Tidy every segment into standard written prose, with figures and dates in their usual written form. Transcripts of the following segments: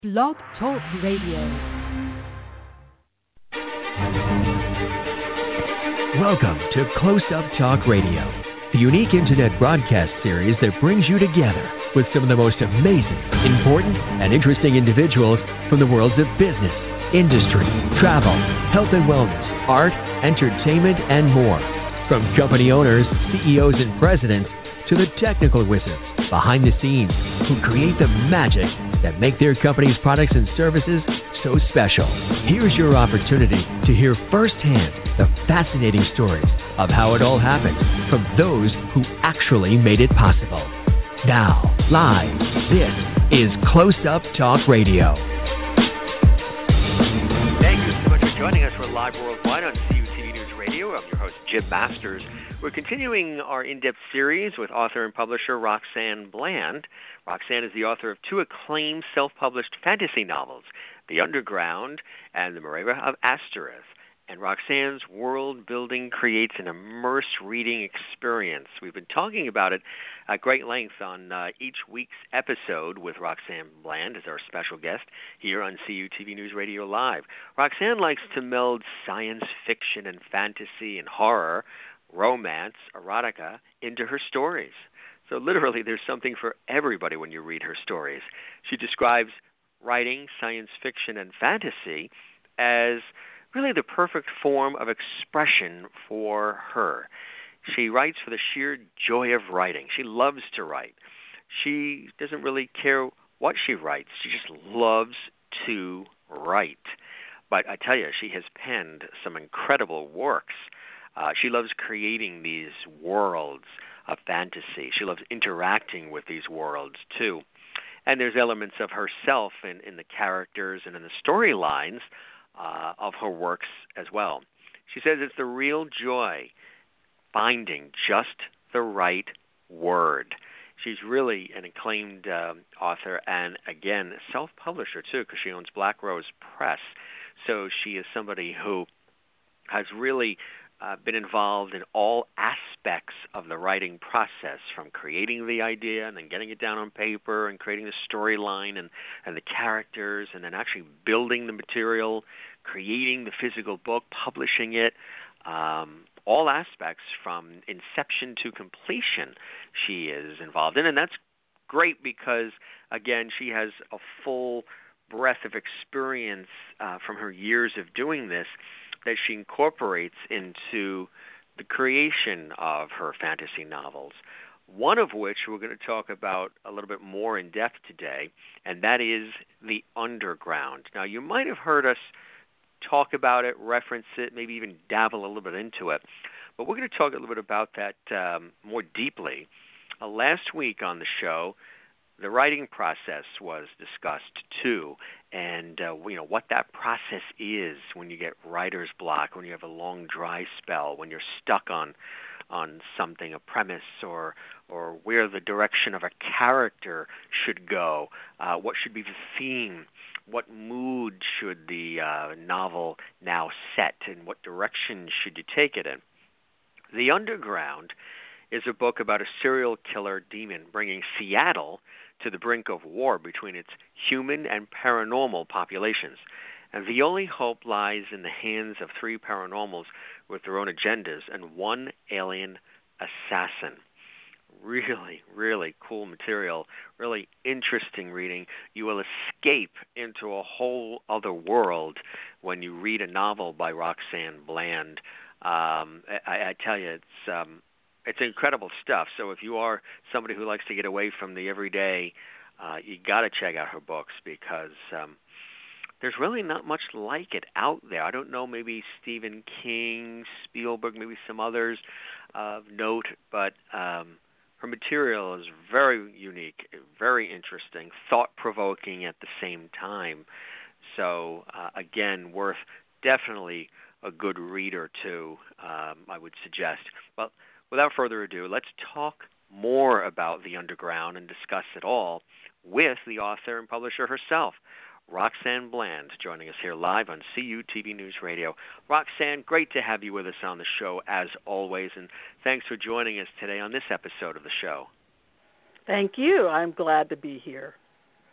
Blog Talk Radio. Welcome to Close Up Talk Radio, the unique internet broadcast series that brings you together with some of the most amazing, important, and interesting individuals from the worlds of business, industry, travel, health and wellness, art, entertainment, and more. From company owners, CEOs, and presidents to the technical wizards behind the scenes who create the magic that make their company's products and services so special. Here's your opportunity to hear firsthand the fascinating stories of how it all happened from those who actually made it possible. Now, live, this is Close Up Talk Radio. Thank you so much for joining us. We're live worldwide on CUTV News Radio. I'm your host, Jim Masters. We're continuing our in-depth series with author and publisher Roxanne Bland. Roxanne is the author of two acclaimed self-published fantasy novels, The Underground and The Mareva of Asteroth. And Roxanne's world building creates an immersive reading experience. We've been talking about it at great length on each week's episode with Roxanne Bland as our special guest here on CUTV News Radio Live. Roxanne likes to meld science fiction and fantasy and horror, romance, erotica into her stories. So literally there's something for everybody when you read her stories. She describes writing science fiction and fantasy as really the perfect form of expression for her. She writes for the sheer joy of writing. She loves to write. She doesn't really care what she writes. She just loves to write. But I tell you, she has penned some incredible works. She loves creating these worlds of fantasy. She loves interacting with these worlds, too. And there's elements of herself in the characters and in the storylines of her works as well. She says it's the real joy finding just the right word. She's really an acclaimed author and, again, self-publisher, too, because she owns Black Rose Press. So she is somebody who has really been involved in all aspects of the writing process, from creating the idea and then getting it down on paper and creating the storyline and the characters and then actually building the material, creating the physical book, publishing it, all aspects from inception to completion she is involved in. And that's great because, again, she has a full breadth of experience from her years of doing this that she incorporates into the creation of her fantasy novels, one of which we're going to talk about a little bit more in depth today, and that is The Underground. Now, you might have heard us talk about it, reference it, maybe even dabble a little bit into it, but we're going to talk a little bit about that more deeply. Last week on the show, the writing process was discussed too, and what that process is when you get writer's block, when you have a long dry spell, when you're stuck on something, a premise, or where the direction of a character should go, what should be the theme, what mood should the novel now set, and what direction should you take it in. The Underground is a book about a serial killer demon bringing Seattle to the brink of war between its human and paranormal populations. And the only hope lies in the hands of three paranormals with their own agendas and one alien assassin. Really, really cool material, really interesting reading. You will escape into a whole other world when you read a novel by Roxanne Bland. I tell you, it's incredible stuff. So if you are somebody who likes to get away from the everyday, you got to check out her books because there's really not much like it out there. I don't know, maybe Stephen King, Spielberg, maybe some others of note, but her material is very unique, very interesting, thought-provoking at the same time. So, again, worth definitely a good read or two, I would suggest. Well, without further ado, let's talk more about The Underground and discuss it all with the author and publisher herself, Roxanne Bland, joining us here live on CUTV News Radio. Roxanne, great to have you with us on the show as always, and thanks for joining us today on this episode of the show. Thank you. I'm glad to be here.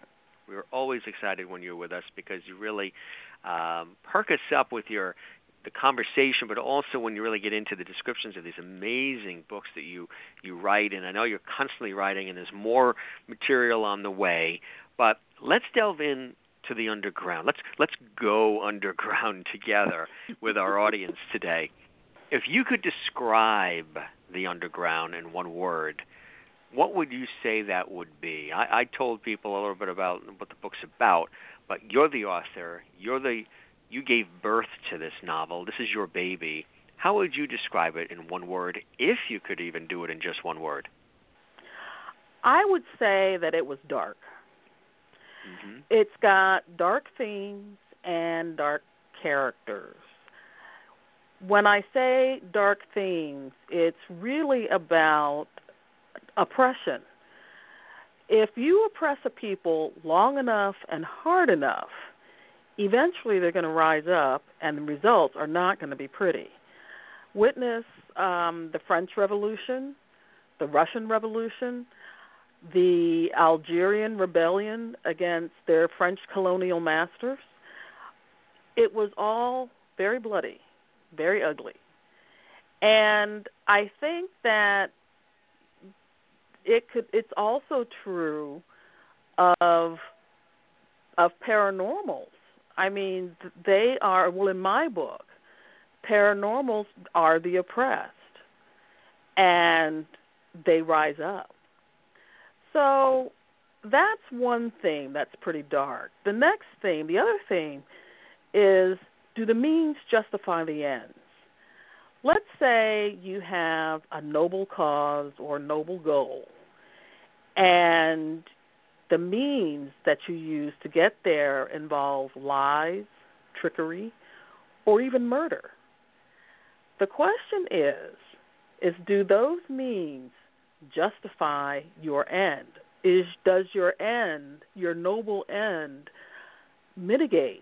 We're always excited when you're with us because you really perk us up with the conversation, but also when you really get into the descriptions of these amazing books that you write. And I know you're constantly writing, and there's more material on the way. But let's delve in to the underground. Let's go underground together with our audience today. If you could describe the underground in one word, what would you say that would be? I told people a little bit about what the book's about, but you're the author. You gave birth to this novel. This is your baby. How would you describe it in one word, if you could even do it in just one word? I would say that it was dark. Mm-hmm. It's got dark themes and dark characters. When I say dark themes, it's really about oppression. If you oppress a people long enough and hard enough, eventually they're going to rise up, and the results are not going to be pretty. Witness the French Revolution, the Russian Revolution, the Algerian rebellion against their French colonial masters. It was all very bloody, very ugly. And I think that it's also true of paranormals. I mean, they are, well, in my book, paranormals are the oppressed, and they rise up. So that's one theme that's pretty dark. The other theme is, do the means justify the ends? Let's say you have a noble cause or noble goal, and the means that you use to get there involve lies, trickery, or even murder. The question is do those means justify your end? Does your end, your noble end, mitigate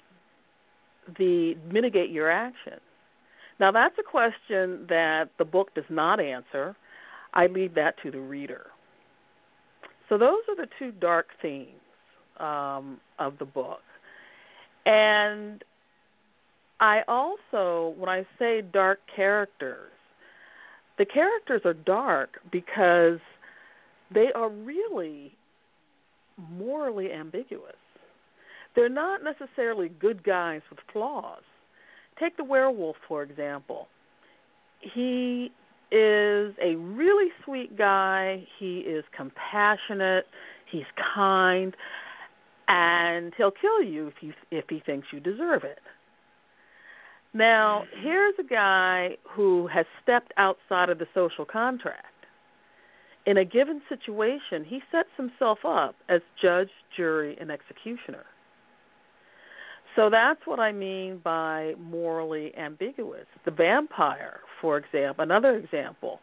your action? Now, that's a question that the book does not answer. I leave that to the reader. So those are the two dark themes of the book. And I also, when I say dark characters, the characters are dark because they are really morally ambiguous. They're not necessarily good guys with flaws. Take the werewolf, for example. He is a really sweet guy. He is compassionate. He's kind. And he'll kill you if he thinks you deserve it. Now, here's a guy who has stepped outside of the social contract. In a given situation, he sets himself up as judge, jury, and executioner. So that's what I mean by morally ambiguous. The vampire, for example, another example,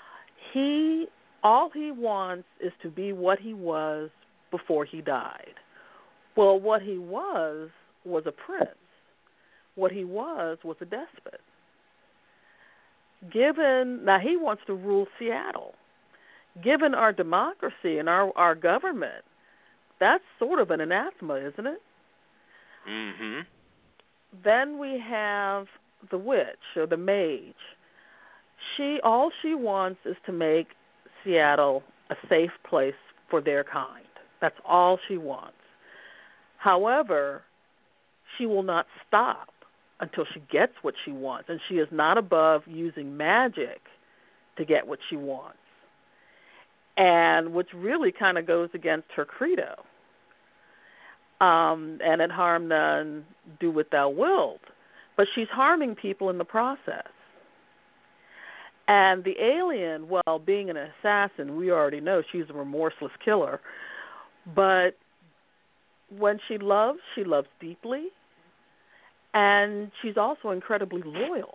all he wants is to be what he was before he died. Well, what he was a prince. What he was a despot. Now he wants to rule Seattle. Given our democracy and our government, that's sort of an anathema, isn't it? Mm-hmm. Then we have the witch or the mage. All she wants is to make Seattle a safe place for their kind. That's all she wants. However, she will not stop until she gets what she wants, and she is not above using magic to get what she wants. And which really kind of goes against her credo. And it harm none, do what thou wilt. But she's harming people in the process. And the alien, well, being an assassin, we already know she's a remorseless killer. But when she loves deeply. And she's also incredibly loyal.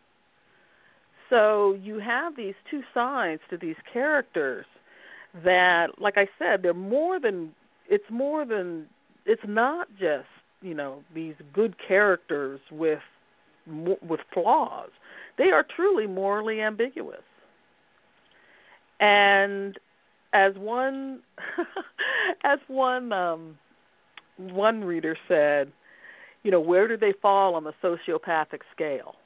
So you have these two sides to these characters that, like I said, it's not just, these good characters with flaws. They are truly morally ambiguous. And as one one reader said, where do they fall on the sociopathic scale?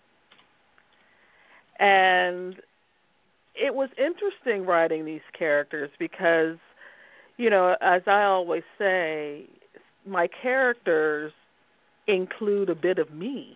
And it was interesting writing these characters because, as I always say, my characters include a bit of me.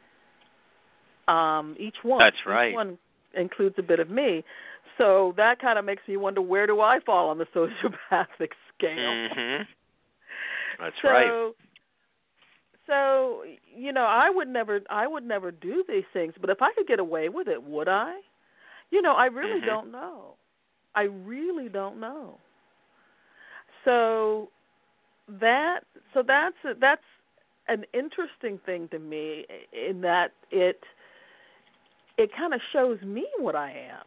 Each one. That's right. Each one includes a bit of me. So that kind of makes me wonder, where do I fall on the sociopathic scale? Mm-hmm. That's right. So, I would never do these things, but if I could get away with it, would I? I really don't know. I really don't know. So that's an interesting thing to me, in that it kind of shows me what I am.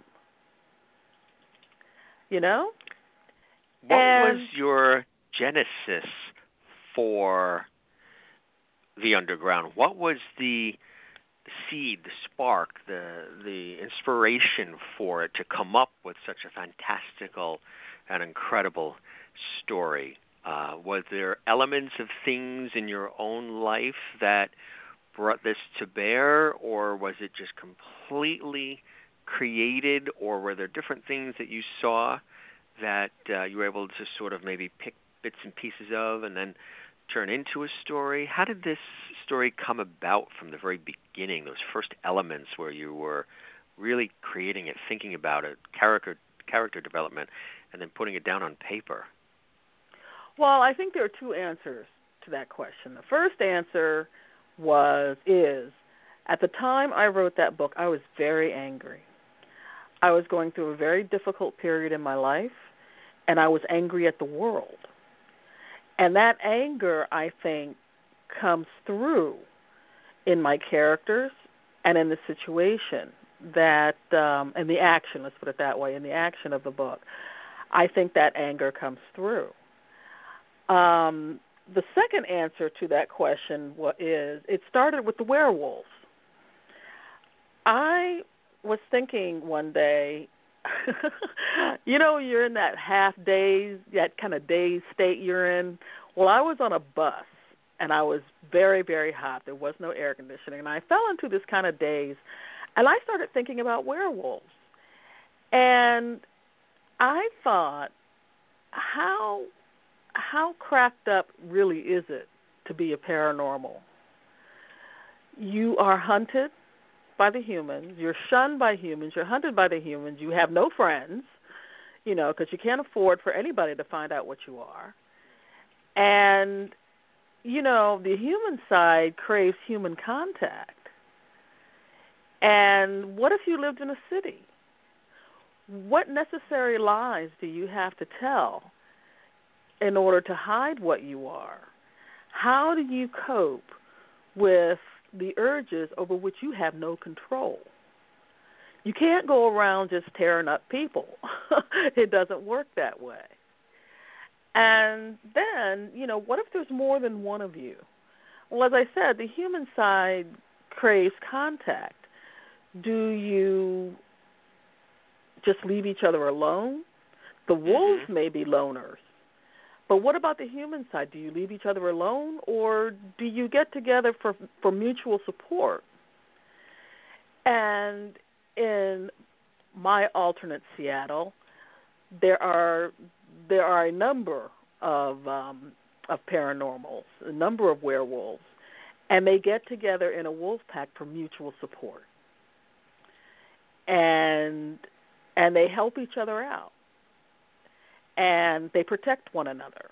What was your genesis for The Underground? What was the seed, the spark, the inspiration for it to come up with such a fantastical and incredible story? Was there elements of things in your own life that brought this to bear, or was it just completely created, or were there different things that you saw that you were able to sort of maybe pick bits and pieces of and then turn into a story? How did this story come about from the very beginning, those first elements where you were really creating it, thinking about it, character development, and then putting it down on paper? Well, I think there are two answers to that question. The first answer is, at the time I wrote that book, I was very angry. I was going through a very difficult period in my life, and I was angry at the world. And that anger, I think, comes through in my characters and in the situation that, and the action, let's put it that way, in the action of the book. I think that anger comes through. The second answer to that question is, it started with the werewolves. I was thinking one day, you're in that that kind of dazed state you're in. Well, I was on a bus, and I was very, very hot. There was no air conditioning, and I fell into this kind of daze, and I started thinking about werewolves. And I thought, how cracked up really is it to be a paranormal? You are hunted by the humans, you're shunned by humans, you're hunted by the humans, you have no friends, because you can't afford for anybody to find out what you are. And, the human side craves human contact. And what if you lived in a city? What necessary lies do you have to tell in order to hide what you are? How do you cope with the urges over which you have no control? You can't go around just tearing up people. It doesn't work that way. And then, what if there's more than one of you? Well, as I said, the human side craves contact. Do you just leave each other alone? The wolves may be loners. But what about the human side? Do you leave each other alone, or do you get together for mutual support? And in my alternate Seattle, there are a number of paranormals, a number of werewolves, and they get together in a wolf pack for mutual support. And they help each other out. And they protect one another.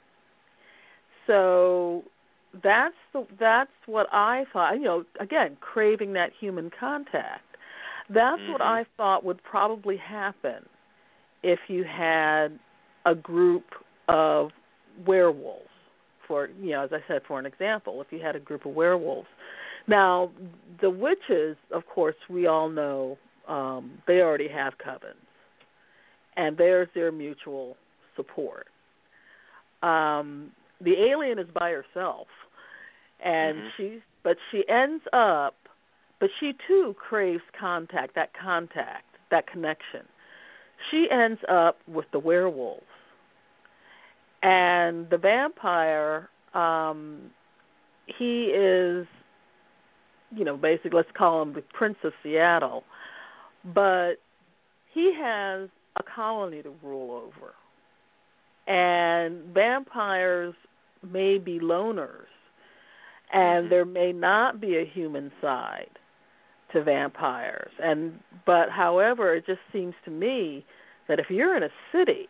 So that's what I thought. Again, craving that human contact. That's what I thought would probably happen if you had a group of werewolves. For as I said, for an example, if you had a group of werewolves. Now, the witches, of course, we all know they already have covens. And there's their mutual support. The alien is by herself, and she too craves contact, that connection. She ends up with the werewolves, And the vampire, he is, basically, let's call him the Prince of Seattle. But he has a colony to rule over. And vampires may be loners, and there may not be a human side to vampires. But however, it just seems to me that if you're in a city,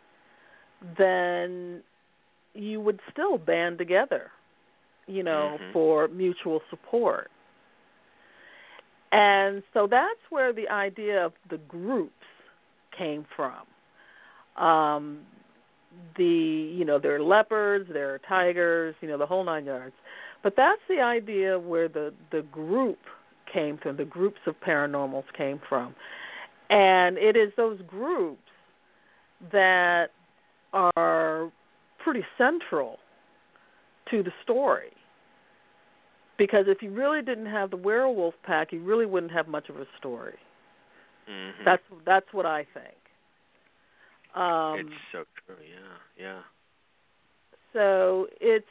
then you would still band together, for mutual support. And so that's where the idea of the groups came from. There are leopards, there are tigers, the whole 9 yards. But that's the idea where the group came from, the groups of paranormals came from. And it is those groups that are pretty central to the story. Because if you really didn't have the werewolf pack, you really wouldn't have much of a story. Mm-hmm. That's what I think. It's so true, yeah. So it's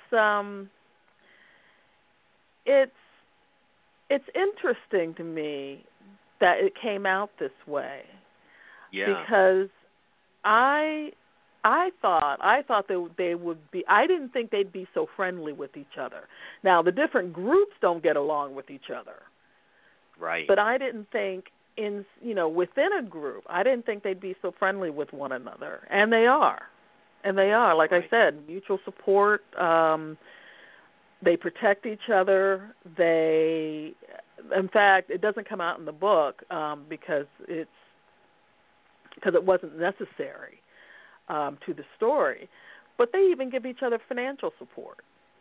interesting to me that it came out this way. Yeah. Because I thought they would be. I didn't think they'd be so friendly with each other. Now the different groups don't get along with each other. Right. But I didn't think within a group, I didn't think they'd be so friendly with one another, and they are. Like right. I said, mutual support. They protect each other. In fact, it doesn't come out in the book because it wasn't necessary to the story. But they even give each other financial support.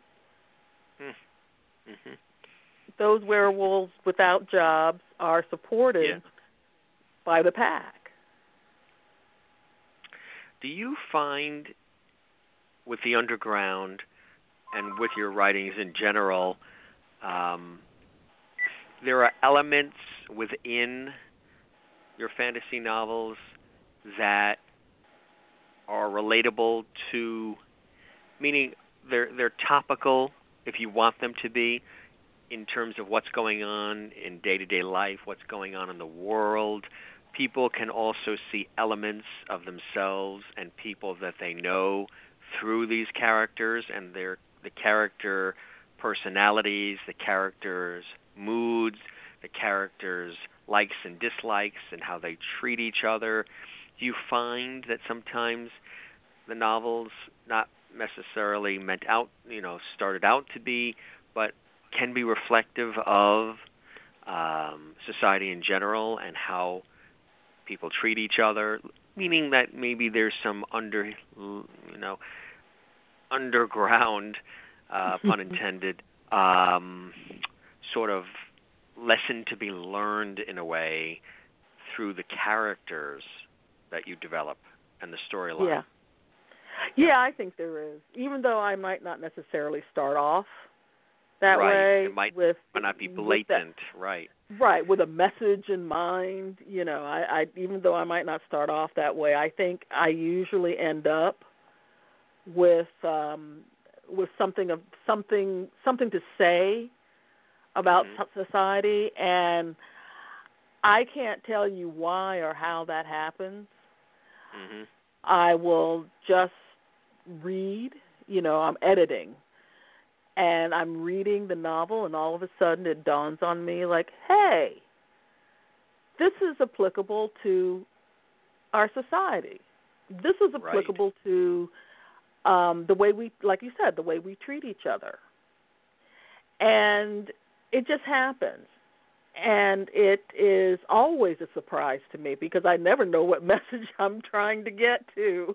Mm-hmm. Those werewolves without jobs are supported by the pack. Do you find with the underground and with your writings in general, there are elements within your fantasy novels that are relatable to, meaning they're topical if you want them to be, in terms of what's going on in day-to-day life, what's going on in the world. People can also see elements of themselves and people that they know through these characters and the character personalities, the characters' moods, the characters' likes and dislikes, and how they treat each other. Do you find that sometimes the novels, not necessarily started out to be, but can be reflective of society in general and how people treat each other, meaning that maybe there's some underground, pun intended, sort of lesson to be learned in a way through the characters that you develop and the storyline. Yeah, I think there is. Even though I might not necessarily start off that way. Right. It might not be blatant, right. Right, with a message in mind. I even though I might not start off that way, I think I usually end up with something to say about society, and I can't tell you why or how that happens. Mm-hmm. I will just read, I'm editing, and I'm reading the novel, and all of a sudden it dawns on me like, hey, this is applicable to our society. This is applicable to the way we, like you said, the way we treat each other. And it just happens. And it is always a surprise to me because I never know what message I'm trying to get to.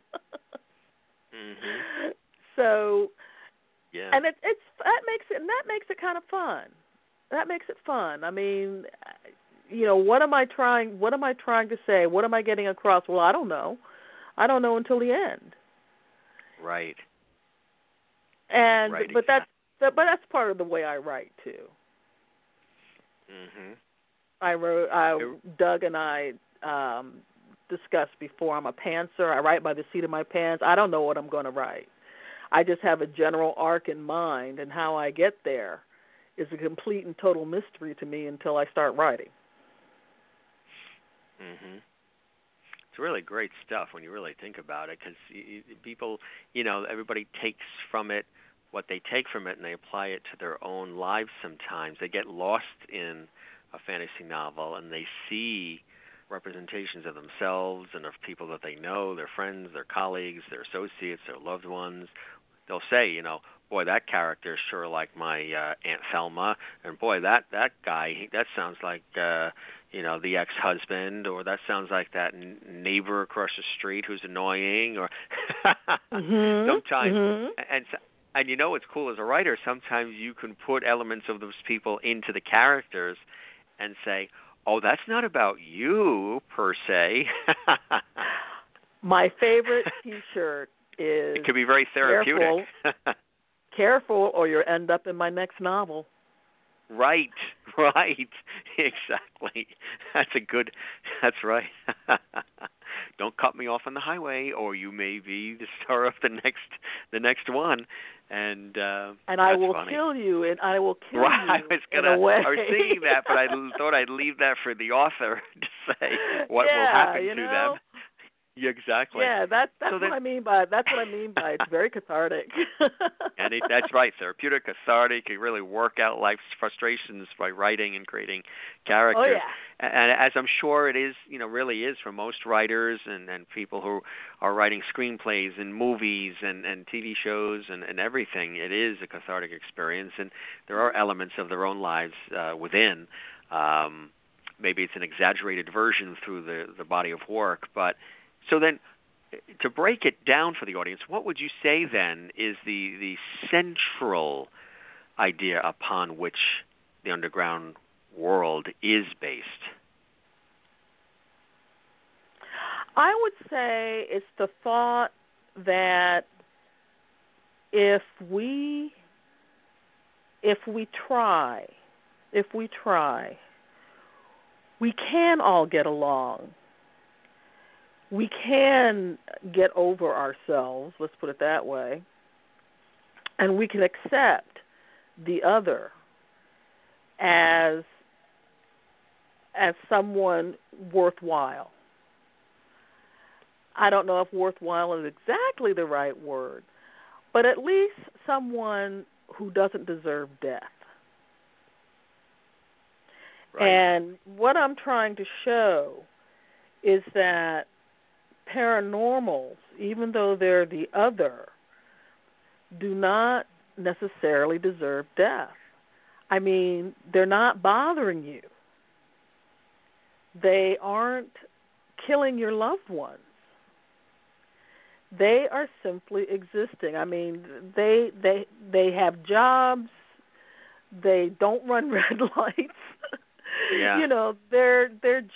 Mm-hmm. So, yeah. And that makes it kind of fun. That makes it fun. I mean, what am I trying to say? What am I getting across? Well, I don't know. I don't know until the end. Right. And right, but that's part of the way I write too. Mm-hmm. Doug and I discussed before, I'm a pantser. I write by the seat of my pants. I don't know what I'm going to write. I just have a general arc in mind, and how I get there is a complete and total mystery to me until I start writing. Mhm. It's really great stuff when you really think about it, because people, everybody takes from it what they take from it, and they apply it to their own lives sometimes. They get lost in a fantasy novel, and they see representations of themselves and of people that they know, their friends, their colleagues, their associates, their loved ones. They'll say, boy, that character is sure like my Aunt Thelma, and boy, that guy, that sounds like, the ex-husband, or that sounds like that neighbor across the street who's annoying, or sometimes, and what's cool as a writer, sometimes you can put elements of those people into the characters and say, oh, that's not about you, per se. My favorite T-shirt is... It could be very therapeutic. Careful, or you'll end up in my next novel. Right, exactly. That's right. Don't cut me off on the highway, or you may be the star of the next one. And I will kill you, and I will kill you I was thinking that, but I thought I'd leave that for the author to say what will happen to them. Yeah, exactly. Yeah, that's what I mean by it's very cathartic. And that's right, therapeutic, cathartic. You really work out life's frustrations by writing and creating characters. Oh yeah. And as I'm sure it is, really is for most writers and people who are writing screenplays and movies and TV shows and everything, it is a cathartic experience, and there are elements of their own lives within. Maybe it's an exaggerated version through the body of work, but so then, to break it down for the audience, what would you say then is the central idea upon which the underground world is based? I would say it's the thought that if we try, we can all get along. We can get over ourselves, let's put it that way, and we can accept the other as someone worthwhile. I don't know if worthwhile is exactly the right word, but at least someone who doesn't deserve death. Right. And what I'm trying to show is that paranormals, even though they're the other, do not necessarily deserve death. I mean, they're not bothering you. They aren't killing your loved ones. They are simply existing. I mean, they have jobs. They don't run red lights. Yeah. They're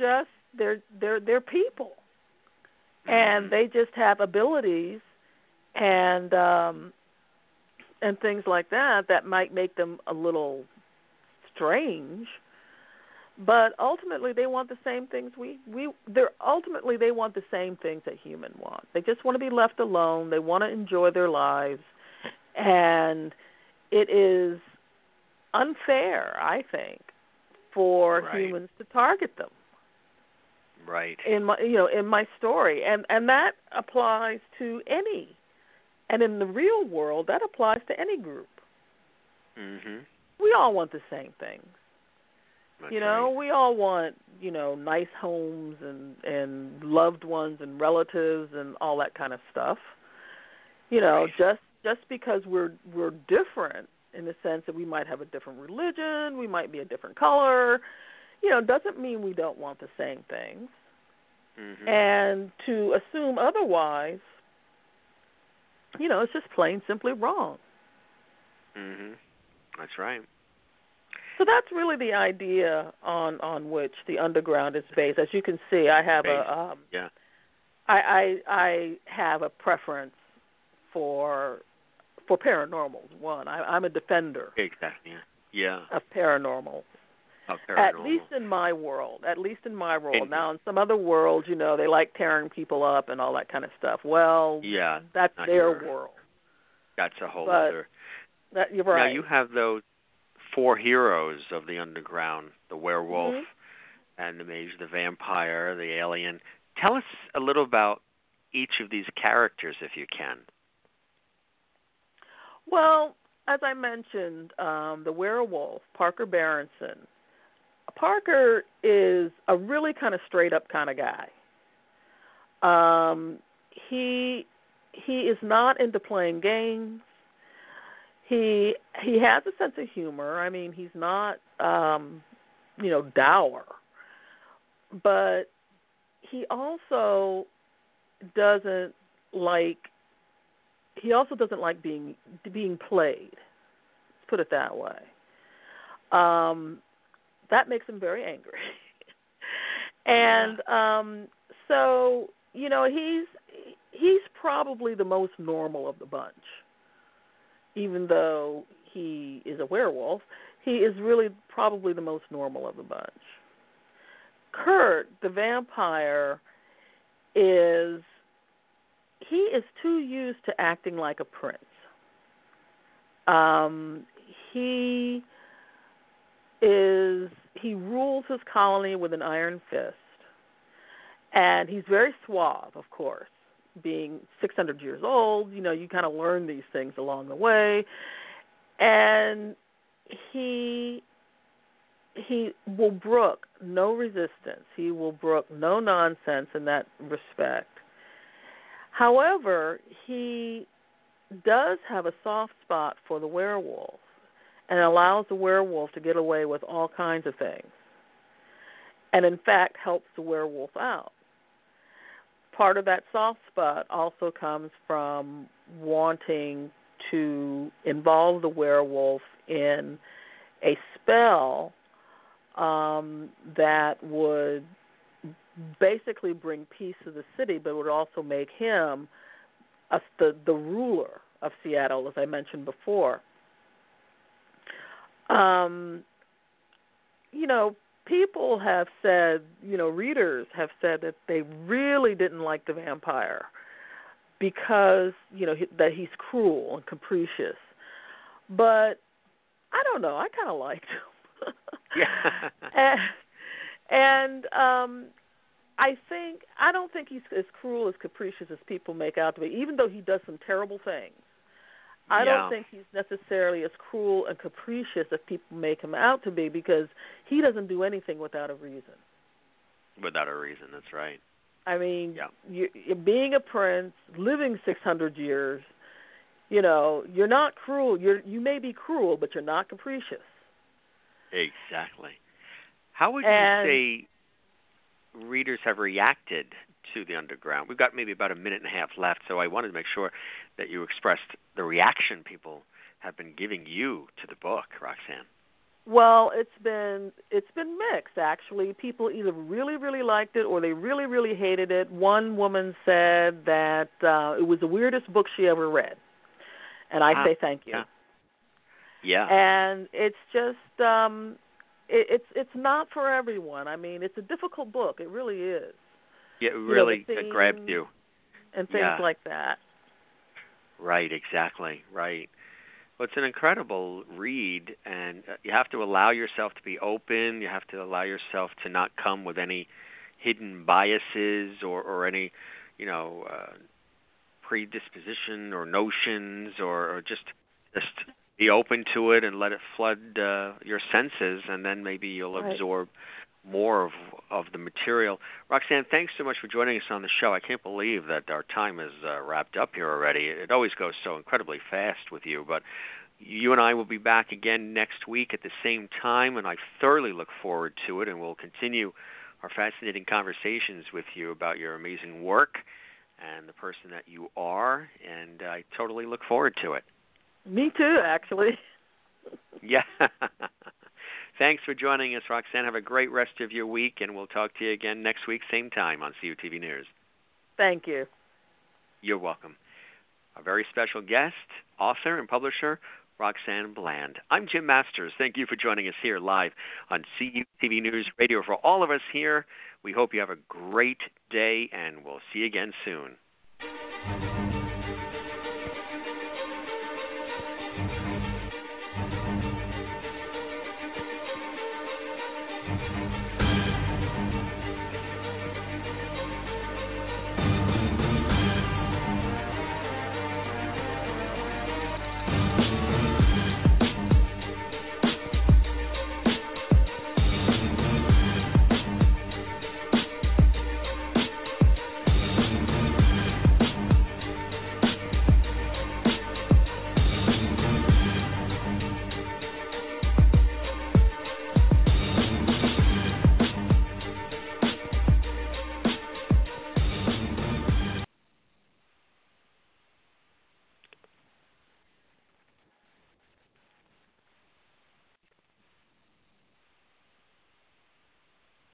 people. And they just have abilities and things like that might make them a little strange, but ultimately they want the same things they want the same things that humans want. They just want to be left alone. They want to enjoy their lives, and it is unfair, I think, for humans to target them. Right. In my story, and that applies to any, and in the real world that applies to any group. Mhm. We all want the same things. That's right. We all want nice homes and loved ones and relatives and all that kind of stuff. Right. Just because we're different in the sense that we might have a different religion, we might be a different color. Doesn't mean we don't want the same things. Mm-hmm. And to assume otherwise, it's just plain simply wrong. Mhm. That's right. So that's really the idea on which the underground is based. As you can see, I have I have a preference for paranormals. One, I'm a defender. Exactly. Yeah. Of paranormal. At least in my world. Indeed. Now, in some other worlds, they like tearing people up and all that kind of stuff. Well, yeah, that's their world. That's a whole other. You're right. Now, you have those 4 heroes of the underground, the werewolf and the mage, the vampire, the alien. Tell us a little about each of these characters, if you can. Well, as I mentioned, the werewolf, Parker Berenson. Parker is a really kind of straight-up kind of guy. He is not into playing games. He has a sense of humor. I mean, he's not, dour. But he also doesn't like being played. Let's put it that way. That makes him very angry. And so, he's probably the most normal of the bunch. Even though he is a werewolf, he is really probably the most normal of the bunch. Kurt, the vampire, is too used to acting like a prince. He rules his colony with an iron fist, and he's very suave, of course. Being 600 years old, you kind of learn these things along the way, and he will brook no resistance. He will brook no nonsense in that respect. However, he does have a soft spot for the werewolf and allows the werewolf to get away with all kinds of things, and in fact helps the werewolf out. Part of that soft spot also comes from wanting to involve the werewolf in a spell that would basically bring peace to the city, but would also make him the ruler of Seattle, as I mentioned before. People have said, readers have said that they really didn't like the vampire because, that he's cruel and capricious. But I don't know. I kind of liked him. Yeah. and I don't think he's as cruel as capricious as people make out to be, even though he does some terrible things. I don't think he's necessarily as cruel and capricious as people make him out to be, because he doesn't do anything without a reason. Without a reason, that's right. I mean, you're being a prince, living 600 years, you're not cruel. You may be cruel, but you're not capricious. Exactly. How would you say readers have reacted to the Underground? We've got maybe about a minute and a half left, so I wanted to make sure that you expressed the reaction people have been giving you to the book, Roxanne. Well, it's been mixed, actually. People either really, really liked it or they really, really hated it. One woman said that it was the weirdest book she ever read, and I say thank you. Yeah. And it's just it's not for everyone. I mean, it's a difficult book. It really is. Yeah, it really grabbed you. And things like that. Right, exactly, right. Well, it's an incredible read, and you have to allow yourself to be open. You have to allow yourself to not come with any hidden biases or any, predisposition or notions, or just be open to it and let it flood your senses, and then maybe you'll absorb more of the material. Roxanne, thanks so much for joining us on the show. I can't believe that our time is wrapped up here already. It always goes so incredibly fast with you, but you and I will be back again next week at the same time, and I thoroughly look forward to it, and we'll continue our fascinating conversations with you about your amazing work and the person that you are, and I totally look forward to it. Me too, actually. Yeah. Thanks for joining us, Roxanne. Have a great rest of your week, and we'll talk to you again next week, same time on CUTV News. Thank you. You're welcome. A very special guest, author and publisher, Roxanne Bland. I'm Jim Masters. Thank you for joining us here live on CUTV News Radio. For all of us here, we hope you have a great day, and we'll see you again soon.